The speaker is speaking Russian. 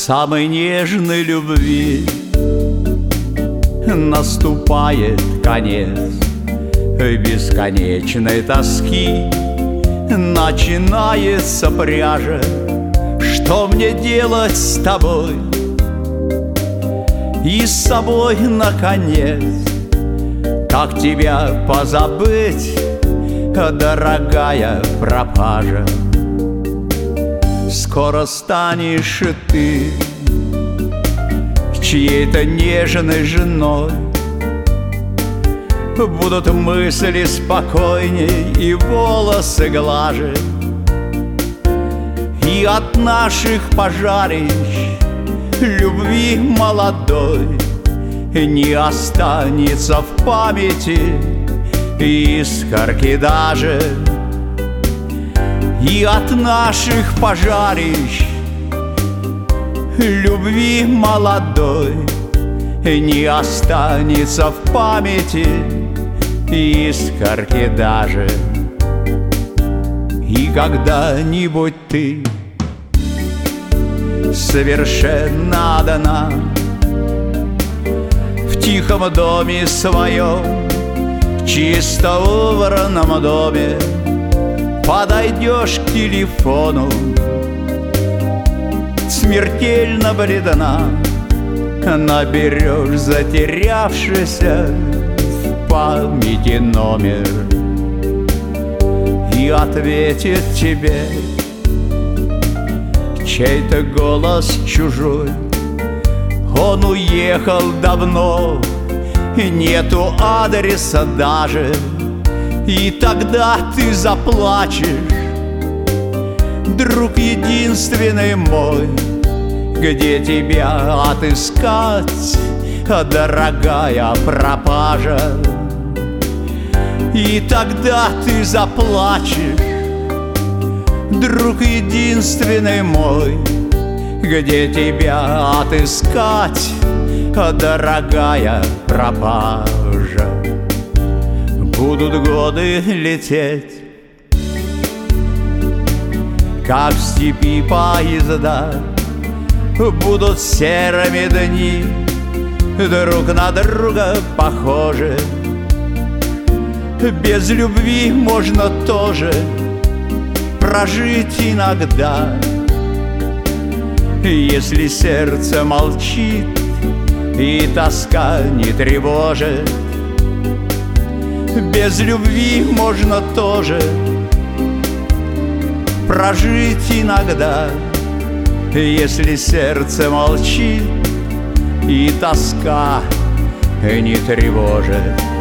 самой нежной любви наступает конец бесконечной тоски. Начинается пряжа, что мне делать с тобой? И с собой, наконец, как тебя позабыть, дорогая пропажа? Скоро станешь и ты чьей-то нежной женой. Будут мысли спокойней и волосы глаже, и от наших пожарищ любви молодой не останется в памяти искорки даже. И от наших пожарищ любви молодой не останется в памяти искорки даже. И когда-нибудь ты совершенно одна в тихом доме своем, чисто убранном доме, подойдешь к телефону, смертельно бледна, наберешь затерявшийся в памяти номер, и ответит тебе чей-то голос чужой. Он уехал давно, нету адреса даже. И тогда ты заплачешь, друг единственный мой, где тебя отыскать, дорогая пропажа? И тогда ты заплачешь, друг единственный мой, где тебя отыскать, дорогая пропажа? Будут годы лететь, как в степи поезда, будут серыми дни, друг на друга похожи. Без любви можно тоже прожить иногда, если сердце молчит и тоска не тревожит. Без любви можно тоже прожить иногда, если сердце молчит и тоска не тревожит.